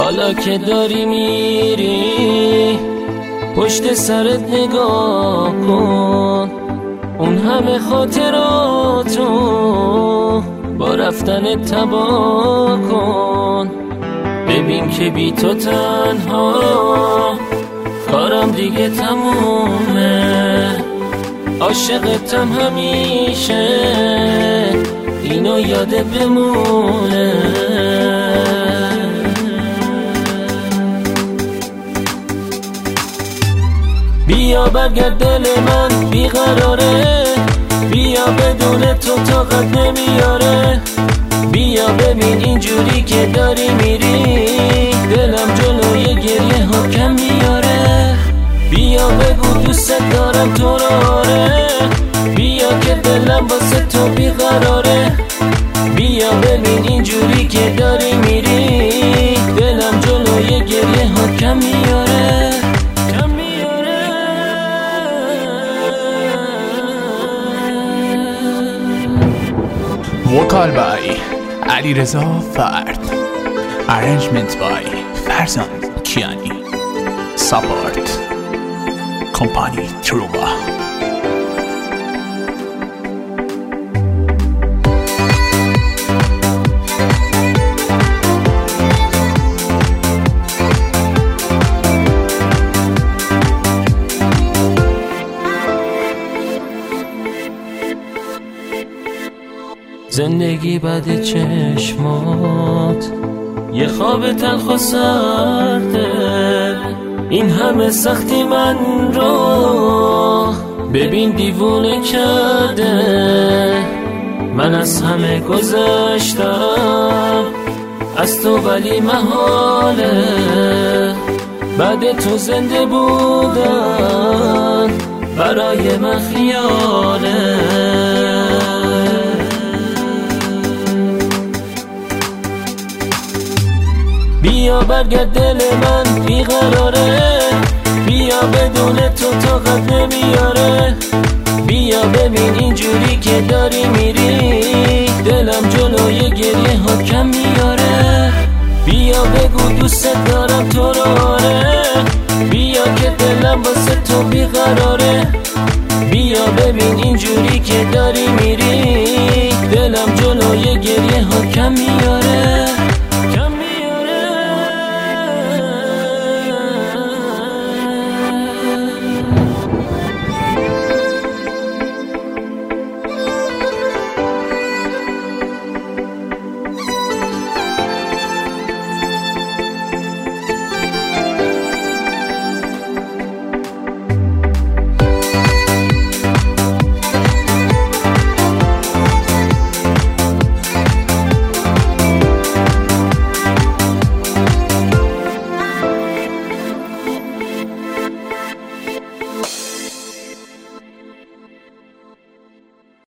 حالا که داری میری پشت سرت نگاه کن، اون همه خاطراتو با رفتن تباه کن. ببین که بی تو تنها کارم دیگه تمومه، عاشقتم همیشه اینو یادت بمونه. بیا برگرد دل من بیقراره، بیا بدون تو طاقت نمیاره. بیا ببین اینجوری که داری میری دلم جلوی گریه ها کم میاره. بیا بگو دوست دارم تو رو آره، بیا که دلم واسه تو بیقراره. بیا ببین اینجوری که داری میری دلم جلوی گریه ها کم میاره. وکال بای علیرضا فرد، ارنجمنت بای فرزان کیانی، ساپورت کمپانی تروبا. زندگی بعد چشمات یه خواب تلخ و سرده، این همه سختی من رو ببین دیوونه کرده. من از همه گذشتم از تو ولی محاله بعد تو زنده بودن برای من خیاله. بیا برگرد دل من بیقراره، بیا بدون تو طاقت نمیاره. بیا ببین اینجوری که داری میری دلم جلوی گریه ها کم میاره. بیا بگو دوست دارم تو رو آره، بیا که دلم واسه تو بیقراره. بیا ببین اینجوری که داری میری دلم جلوی گریه